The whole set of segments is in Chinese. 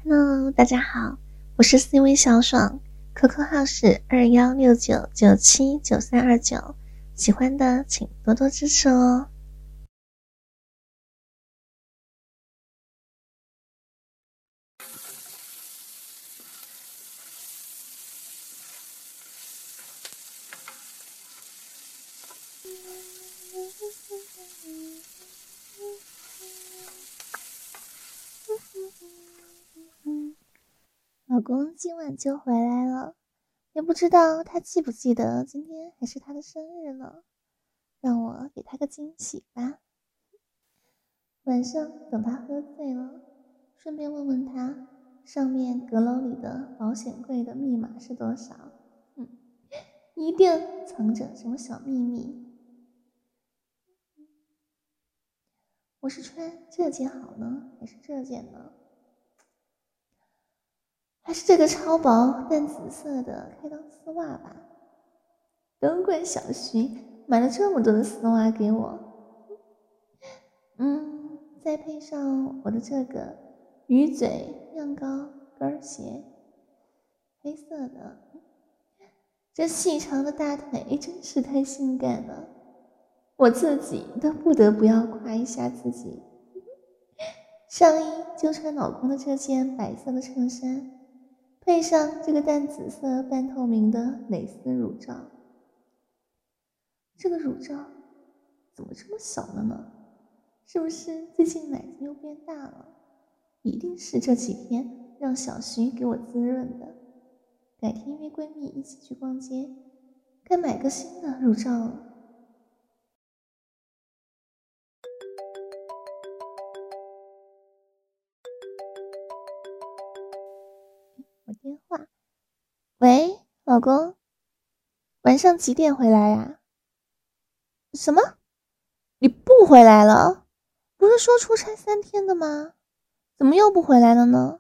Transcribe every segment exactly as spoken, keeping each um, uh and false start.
Hello，大家好，我是 C 位小爽 ，Q Q 号是二幺六九九七九三二九，喜欢的请多多支持哦。老公今晚就回来了，也不知道他记不记得今天还是他的生日呢，让我给他个惊喜吧。晚上等他喝醉了，顺便问问他上面阁楼里的保险柜的密码是多少。嗯，一定藏着什么小秘密。我是穿这件好呢，还是这件呢？还是这个超薄淡紫色的开裆丝袜吧？都怪小徐买了这么多的丝袜给我。嗯，再配上我的这个鱼嘴样高跟鞋，黑色的，这细长的大腿真是太性感了，我自己都不得不要夸一下自己。上衣就穿老公的这件白色的衬衫，配上这个淡紫色半透明的蕾丝乳罩。这个乳罩怎么这么小了呢？是不是最近奶子又变大了？一定是这几天让小徐给我滋润的。改天约闺蜜一起去逛街，该买个新的乳罩了。我电话，喂，老公，晚上几点回来呀？什么？你不回来了？不是说出差三天的吗？怎么又不回来了呢？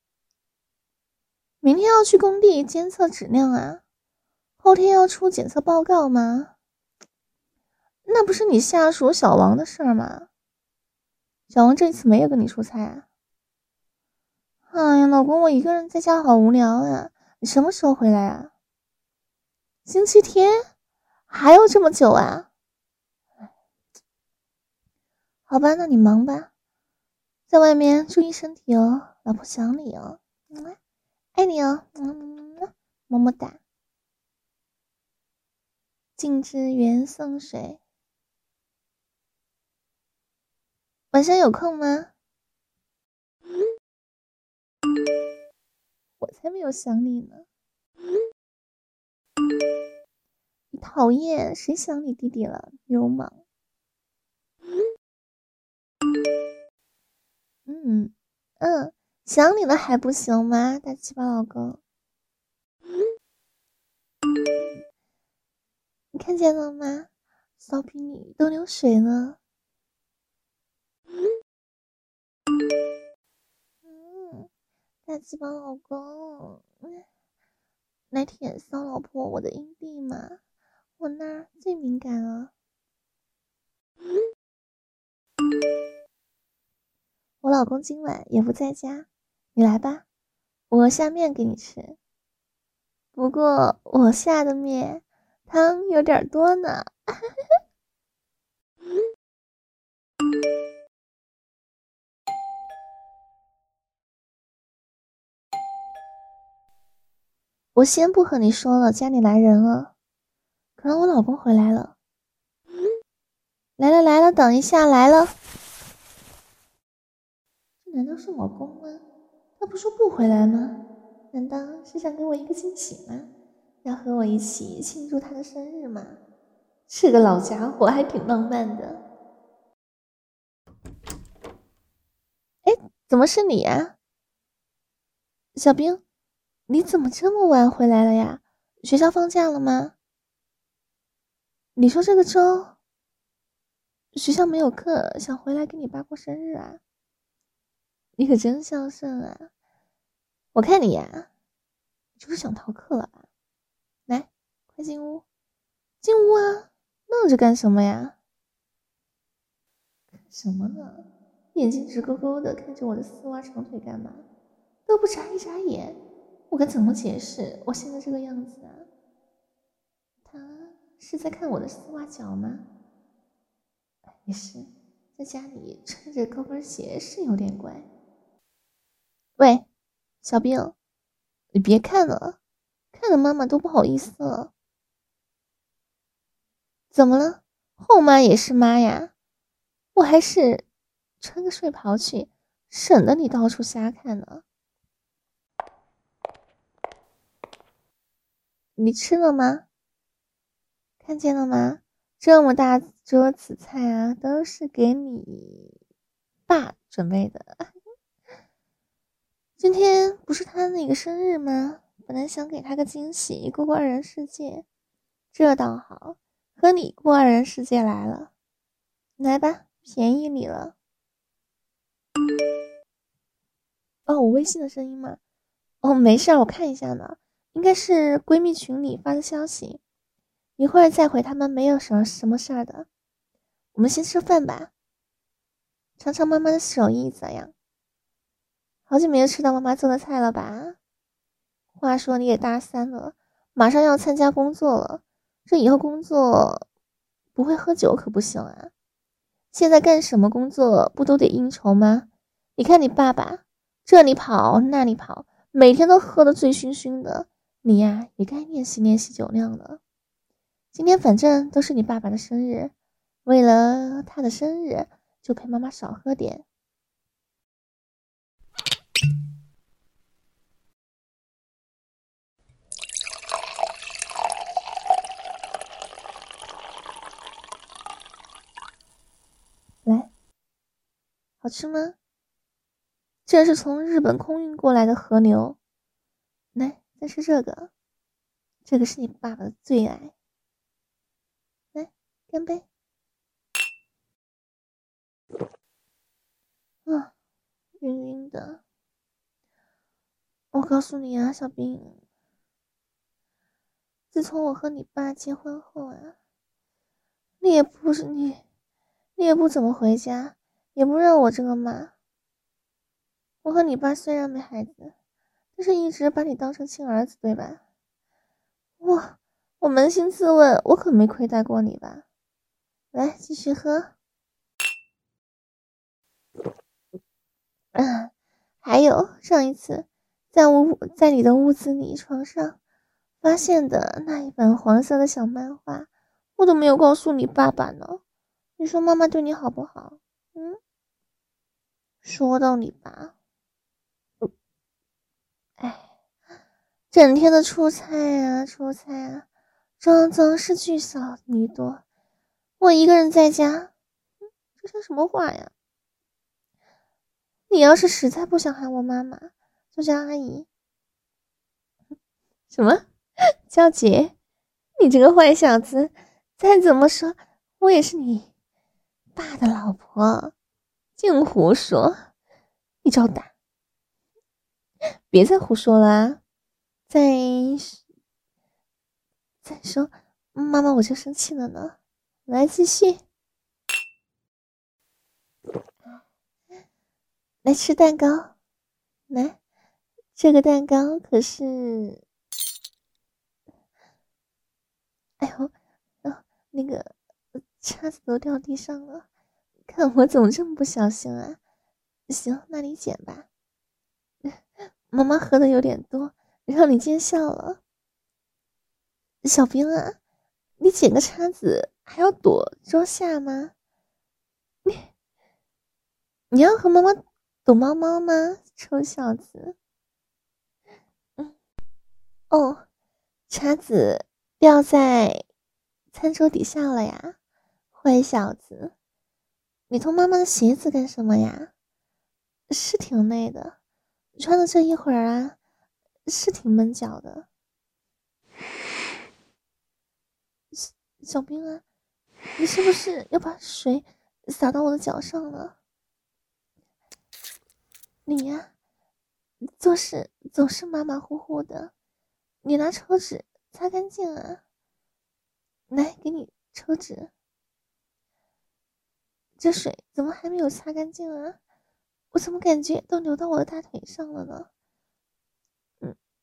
明天要去工地监测质量啊，后天要出检测报告吗？那不是你下属小王的事儿吗？小王这次没有跟你出差啊？哎呀，老公，我一个人在家好无聊啊！你什么时候回来啊？星期天？还要这么久啊？好吧，那你忙吧，在外面注意身体哦，老婆想你哦，嗯，爱你哦，嗯，么么哒。静之缘送水，晚上有空吗？我才没有想你呢。你讨厌，谁想你弟弟了？流氓。嗯嗯，想你了还不行吗？大鸡巴老公，你看见了吗？骚逼你都流水了。嗯，大鸡巴老公，来舔骚老婆我的阴蒂嘛，我那儿最敏感了。我老公今晚也不在家，你来吧，我下面给你吃。不过我下的面汤有点多呢。我先不和你说了，家里来人了，可能我老公回来了。来了来了，等一下，来了。这难道是老公吗？他不说不回来吗？难道是想给我一个惊喜吗？要和我一起庆祝他的生日吗？是个老家伙，还挺浪漫的。哎，怎么是你呀？小兵，你怎么这么晚回来了呀？学校放假了吗？你说这个周学校没有课，想回来给你爸过生日啊？你可真孝顺啊！我看你呀，就是想逃课了吧？来，快进屋，进屋啊！愣着干什么呀？看什么呢？眼睛直勾勾的看着我的丝袜长腿干嘛？ 都不眨一眨眼，我该怎么解释我现在这个样子啊？他是在看我的丝袜脚吗？也是，在家里穿着高跟鞋是有点怪。喂，小兵，你别看了，看得妈妈都不好意思了。怎么了？后妈也是妈呀，我还是穿个睡袍去，省得你到处瞎看呢。你吃了吗？看见了吗？这么大桌子菜啊，都是给你爸准备的。今天不是他那个生日吗？本来想给他个惊喜，过过二人世界。这倒好，和你过二人世界来了。来吧，便宜你了。哦，我微信的声音吗？哦，没事，我看一下呢，应该是闺蜜群里发的消息。一会儿再回他们，没有什么什么事儿的。我们先吃饭吧，尝尝妈妈的手艺咋样？好久没有吃到妈妈做的菜了吧？话说你也大三了，马上要参加工作了，这以后工作不会喝酒可不行啊！现在干什么工作不都得应酬吗？你看你爸爸，这里跑那里跑，每天都喝得醉醺醺的，你呀也该练习练习酒量了。今天反正都是你爸爸的生日，为了他的生日，就陪妈妈少喝点。来，好吃吗？这是从日本空运过来的和牛。来，再吃这个，这个是你爸爸的最爱。来，干杯！啊，晕晕的。我告诉你啊，小兵，自从我和你爸结婚后啊，你也不是你，你也不怎么回家，也不认我这个妈。我和你爸虽然没孩子，但是一直把你当成亲儿子，对吧？我我扪心自问，我可没亏待过你吧？来，继续喝。嗯，还有上一次在屋在你的屋子里床上发现的那一本黄色的小漫画，我都没有告诉你爸爸呢。你说妈妈对你好不好？嗯，说到你爸，哎，整天的出差啊出差啊，总总是聚少离多。我一个人在家，这像什么话呀？你要是实在不想喊我妈妈，就叫阿姨。什么？叫姐？你这个坏小子，再怎么说，我也是你爸的老婆，净胡说！你找打！别再胡说了啊！再再说，妈妈我就生气了呢。来，继续。来吃蛋糕，来，这个蛋糕可是……哎呦，哦，那个叉子都掉地上了，看我怎么这么不小心啊！行，那你捡吧。妈妈喝的有点多，让你见笑了。小兵啊，你捡个叉子还要躲桌下吗？你你要和妈妈躲猫猫吗？臭小子！嗯，哦，叉子掉在餐桌底下了呀，坏小子！你偷妈妈的鞋子干什么呀？是挺累的，穿了这一会儿啊，是挺闷脚的。小小兵啊，你是不是要把水洒到我的脚上了？你呀，做事总是马马虎虎的，你拿抽纸擦干净啊！来，给你抽纸。这水怎么还没有擦干净啊？我怎么感觉都流到我的大腿上了呢？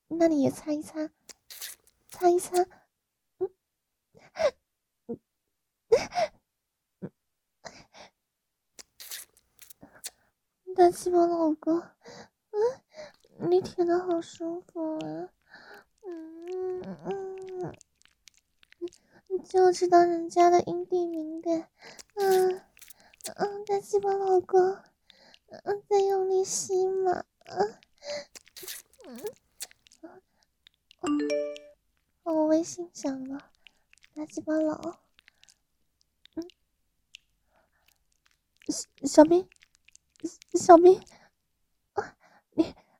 那你也擦一擦，擦一擦。嗯，大鸡巴老公，嗯，你舔的好舒服啊，嗯嗯，你就知道人家的阴蒂敏感，嗯嗯，大鸡巴老公，嗯，再用力吸嘛，嗯嗯，哦，我微信响了，大鸡巴佬，嗯，小小兵，小兵，啊，你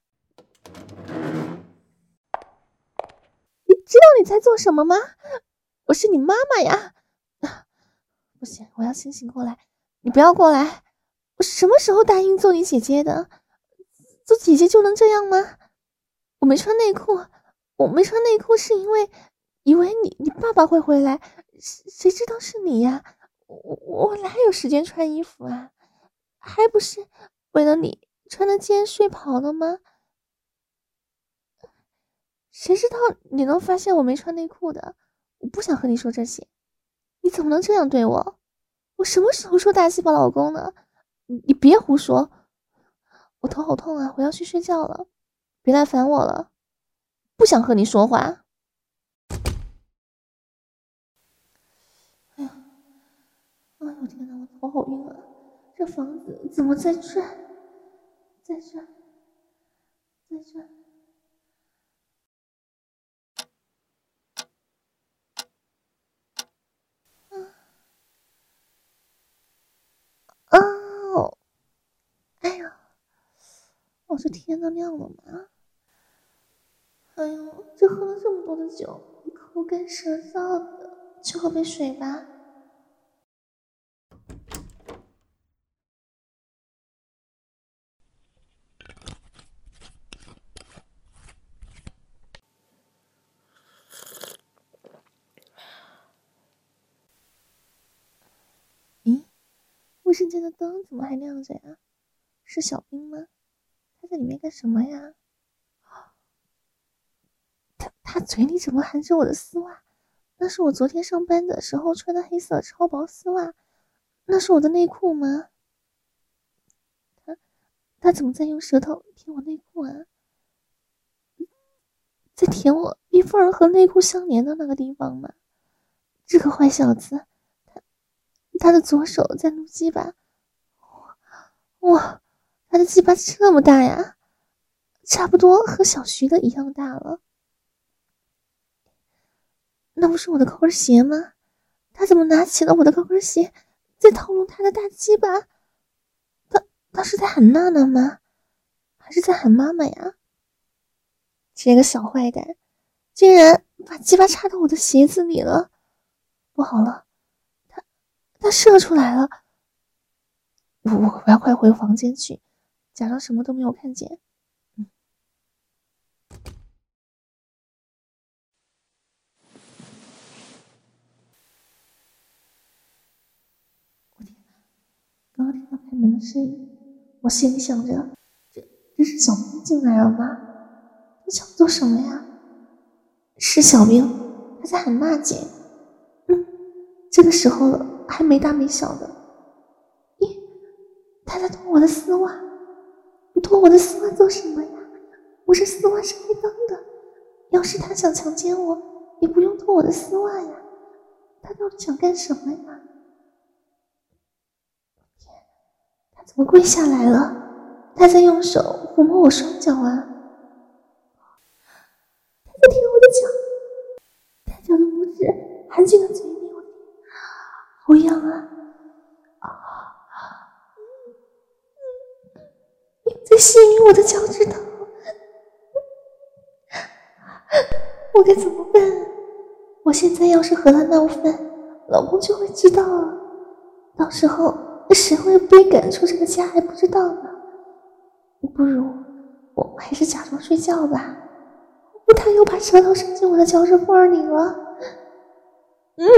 你知道你在做什么吗？我是你妈妈呀！啊，不行，我要清醒过来，你不要过来！我什么时候答应做你姐姐的？做姐姐就能这样吗？我没穿内裤，我没穿内裤是因为以为你你爸爸会回来，谁知道是你呀？我我哪有时间穿衣服啊？还不是为了你穿的今天睡跑了吗？谁知道你能发现我没穿内裤的？我不想和你说这些，你怎么能这样对我？我什么时候说大鸡巴老公呢？你你别胡说！我头好痛啊，我要去睡觉了，别来烦我了，不想和你说话。哎呀，哎呦天哪，我头好晕啊！这房子怎么在转？在转，在转。啊哦，哎呀，我这天都亮了吗？哎呦，这喝了这么多的酒，口干舌燥的，去喝杯水吧。咦，卫生间的灯怎么还亮着呀？是小兵吗？他在里面干什么呀？他他嘴里怎么含着我的丝袜？那是我昨天上班的时候穿的黑色超薄丝袜，那是我的内裤吗？他他怎么在用舌头舔我内裤啊？在舔我衣缝儿和内裤相连的那个地方吗？这个坏小子，他他的左手在撸鸡巴，哇，他的鸡巴这么大呀，差不多和小徐的一样大了。那不是我的高跟鞋吗？他怎么拿起了我的高跟鞋，在套弄他的大鸡巴？他他是在喊娜娜吗？还是在喊妈妈呀？这个小坏蛋，竟然把鸡巴插到我的鞋子里了！不好了，他他射出来了！我我我要快回房间去，假装什么都没有看见。嗯，我天哪！刚刚听到开门的声音，我心里想着，这这是小兵进来了吗？他想做什么呀？是小兵，他在喊娜姐。嗯，这个时候了，还没大没小的。咦，他在脱我的丝袜，你脱我的丝袜做什么呀？我这丝袜是开裆的，要是他想强奸我，也不用脱我的丝袜呀。他到底想干什么呀？天，他怎么跪下来了？他在用手抚摸我双脚啊！他在舔我的脚，大脚的拇指含进了嘴里，我好痒啊！啊，你在吸引我的脚趾头，我该怎么办？我现在要是和他闹翻，老公就会知道了，到时候谁会被赶出这个家还不知道呢。不如我还是假装睡觉吧。他又把舌头伸进我的脚趾缝里了。嗯，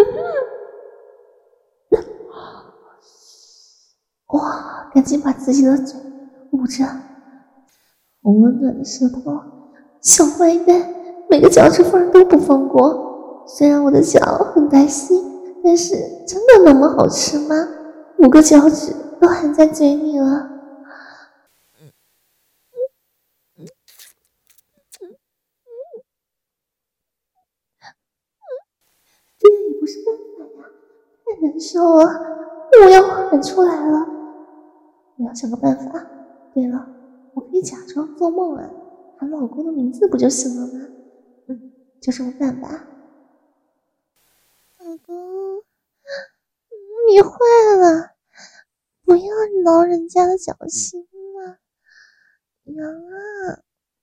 哇，赶紧把自己的嘴捂着，好温暖的舌头小坏蛋，每个脚趾缝都不放过。虽然我的脚很白皙，但是真的那么好吃吗？五个脚趾都含在嘴里了。这样也不是办法呀，太难受了，我要喊出来了。我要想个办法。对了，我可以假装做梦啊，喊老公的名字不就行了吗？嗯，就这么办吧。老公，你坏了，不要挠人家的脚心了，娘啊！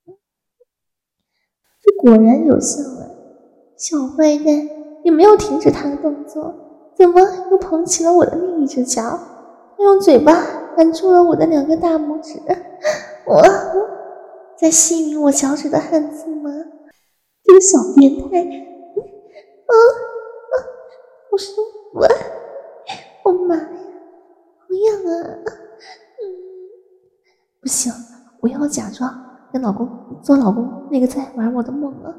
这果然有效啊！小坏蛋也没有停止他的动作，怎么又捧起了我的另一只脚？他用嘴巴含住了我的两个大拇指，我在吸吮我脚趾的汗渍吗？这个小变态！啊啊，好舒服啊！我妈呀，好痒啊！嗯，不行，我要假装跟老公做老公那个在玩我的梦了。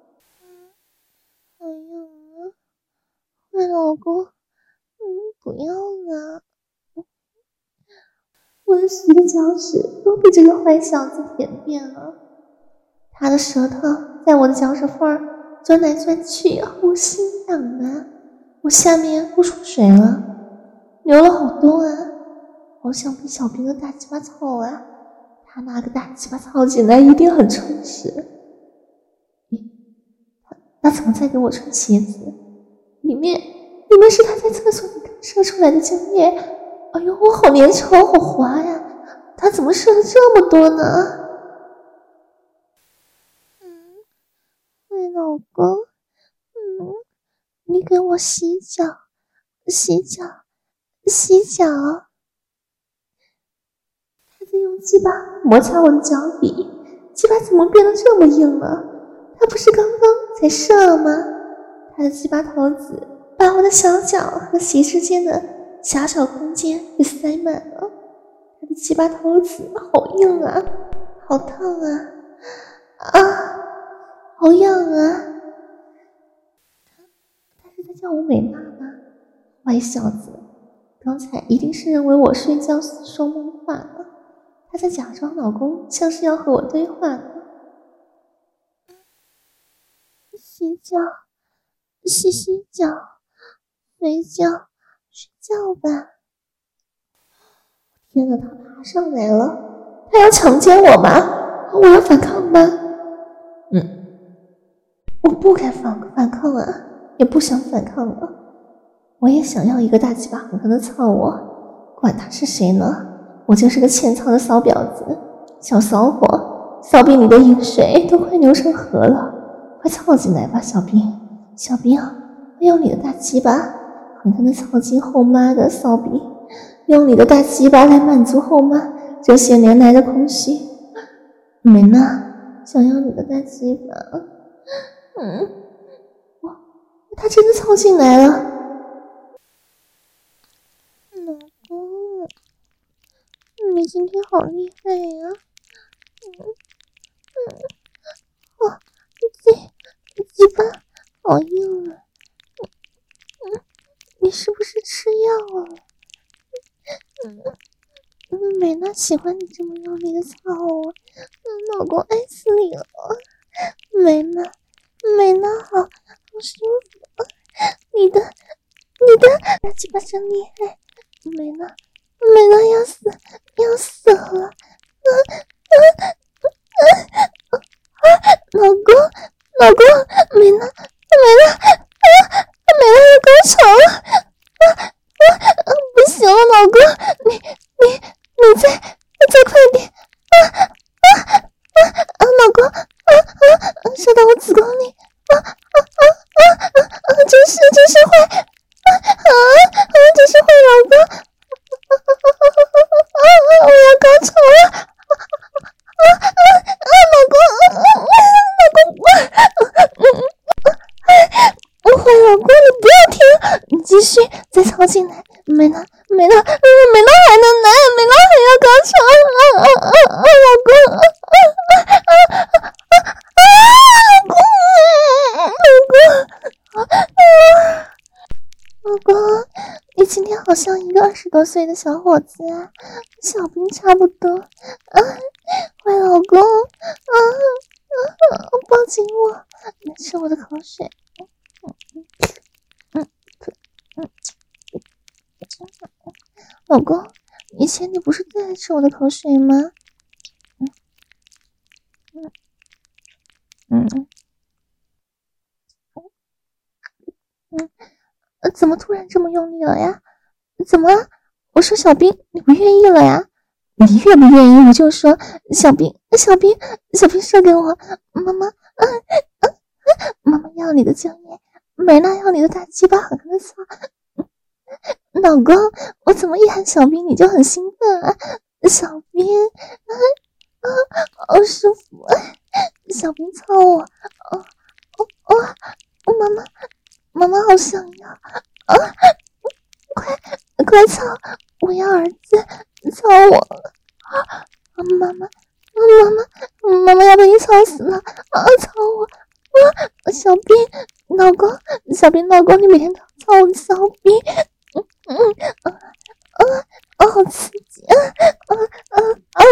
好痒啊！坏老公，嗯，不要了。我的十个脚趾都被这个坏小子舔遍了，他的舌头在我的脚趾缝钻来钻去，好心痒啊！我下面哭出水了，流了好多啊！好想被小兵的大鸡巴操啊！他那个大鸡巴操进来一定很充实。咦，他他怎么在给我穿鞋子？里面里面是他在厕所里刚射出来的精液。哎呦，我好粘稠，好滑呀！他怎么射了这么多呢？嗯，喂，老公，嗯，你给我洗脚，洗脚，洗脚。他在用鸡巴摩擦我的脚底，鸡巴怎么变得这么硬了？他不是刚刚才射了吗？他的鸡巴头子把我的小脚和鞋之间的狭小空间给塞满了，他的鸡巴头子好硬啊，好烫啊，啊，好痒啊！他他是在叫我美娜吗？坏小子，刚才一定是认为我睡觉说梦话了，他在假装老公像是要和我对话呢。洗脚，洗洗脚，睡觉。睡觉吧！天哪，他爬上来了，他要强奸我吗？我要反抗吗？嗯，我不敢反反抗啊，也不想反抗了。我也想要一个大鸡巴狠狠的操我，管他是谁呢，我就是个欠操的骚婊子，小骚货，骚逼你的饮水都快流成河了，快操进来吧，小兵，小兵，我要你的大鸡巴。狠狠地操进后妈的骚逼，用你的大鸡巴来满足后妈这些年来的空虚。美娜，想要你的大鸡巴。嗯，哇，他真的操进来了。老公，你今天好厉害呀！嗯嗯，哦，鸡鸡巴好硬啊！你是不是吃药了？嗯，美娜喜欢你这么用力的操我，嗯，老公爱死你了。美娜，美娜好好舒服，你的你的大鸡巴真厉害，美娜，美娜要死要死了，啊啊啊啊！老公，老公，美娜，美娜，啊！美娜要高潮了，啊啊啊！不行了，老公，你你你再再快点，啊啊啊啊！老公，啊啊！射到我子宫里，啊啊啊啊啊啊！真是真是坏，啊啊啊！真是坏老公，啊啊啊啊！我要高潮了，啊啊啊！老公，啊啊老公，啊嗯嗯。我坏老公，你不要停，你继续再操进来，美娜，美娜，美娜还能来，美娜还要高潮，啊啊啊啊！老公，啊啊啊啊啊！ 十多岁的小伙子啊，小兵差不多。啊，坏老公，啊啊，抱紧我，你吃我的口水。嗯嗯嗯嗯，老公，以前你不是最爱吃我的口水吗？嗯嗯嗯嗯嗯，怎么突然这么用力了呀？怎么了？我说小兵，你不愿意了呀？你愿不愿意我就说小兵，小兵，小兵射给我，妈妈，啊啊，妈妈要你的精液，美娜要你的大鸡巴，狠狠的操！老公，我怎么一喊小兵你就很兴奋啊？小兵，啊啊，好舒服啊！小兵操我，哦哦哦，妈妈，妈妈好想要啊！快快操！我要儿子，操我！啊，妈妈，妈妈，妈妈要被你操死了！啊，操我！啊，小兵，老公，小兵，老公，你每天都操我，小兵，嗯嗯啊啊啊，好刺激啊啊啊啊！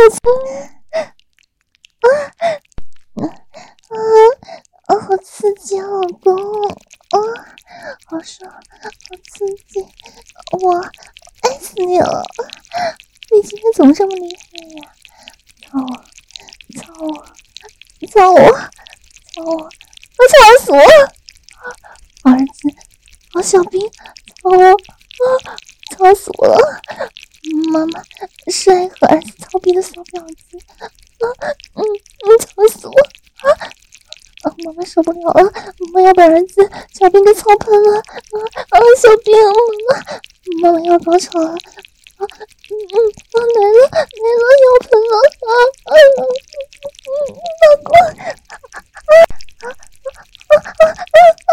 啊啊啊啊，好刺激啊，老公！啊，好爽，好刺激！我爱死你了！你今天怎么这么厉害呀？操我！操我！操我！操我！我操死我！儿子，好小兵，操我！啊，操死我了！妈妈是爱和儿子操逼的小婊子。啊，嗯嗯，操死我！啊啊！妈妈受不了了，妈妈要把儿子小兵给操喷了！啊啊！小兵，妈妈，妈妈要高潮了！啊嗯嗯啊！来了来了，要喷了！啊啊嗯嗯，老公！啊啊啊啊啊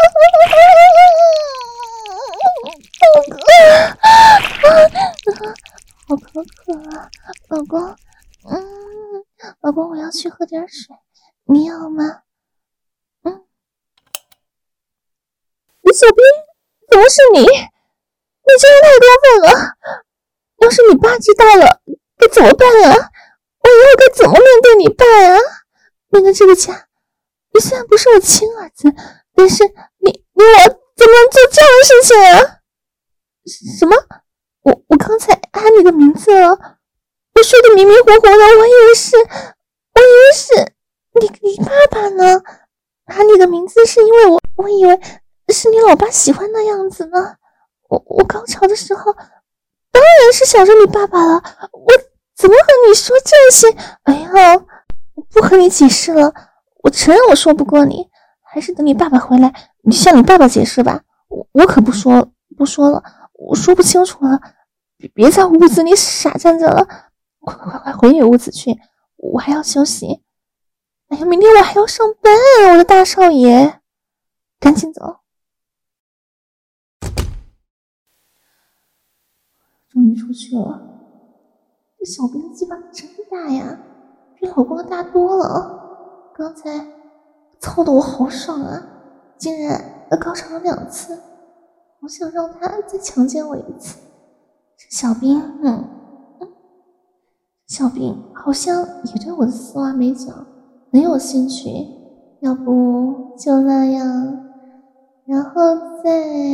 啊！老公，啊啊，好口渴啊，老公，嗯，老公，我要去喝点水，你要吗？嗯，小兵，怎么是你？你真的太过分了！要是你爸知道了，该怎么办啊？我以后该怎么面对你爸啊？面对这个家，你虽然不是我亲儿子，但是你你我怎么能做这样的事情啊？什么？我我刚才喊你的名字了，我说的迷迷糊糊的，我以为是，我以为是你你爸爸呢。喊你的名字是因为我我以为是你老爸喜欢那样子呢。我我高潮的时候当然是想着你爸爸了，我怎么和你说这些？哎呀，我不和你解释了，我承认我说不过你，还是等你爸爸回来，你向你爸爸解释吧。我我可不说不说了，我说不清楚了。别在屋子里傻站着了，快快快回你屋子去，我还要休息。哎呀，明天我还要上班，我的大少爷，赶紧走。终于出去了，这小兵的鸡巴真大呀，比老公的大多了。刚才操的我好爽啊，竟然高潮了两次，好想让他再强奸我一次。这小兵，嗯嗯，小兵好像也对我的丝袜美脚很有兴趣，要不就那样，然后再